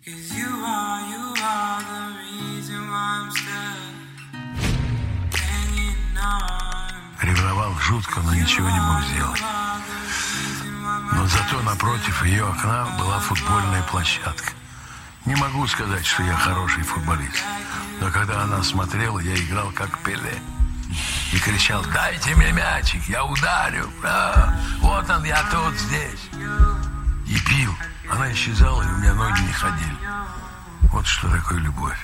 You are the reason why I'm still hanging on. Ревновал жутко, но ничего не мог сделать. Но зато напротив ее окна была футбольная площадка. Не могу сказать, что я хороший футболист. Но когда она смотрела, я играл как Пеле. И кричал: «Дайте мне мячик, я ударю. Вот он, я тут, здесь». И пил. Она исчезала, и у меня ноги не ходили. Вот что такое любовь.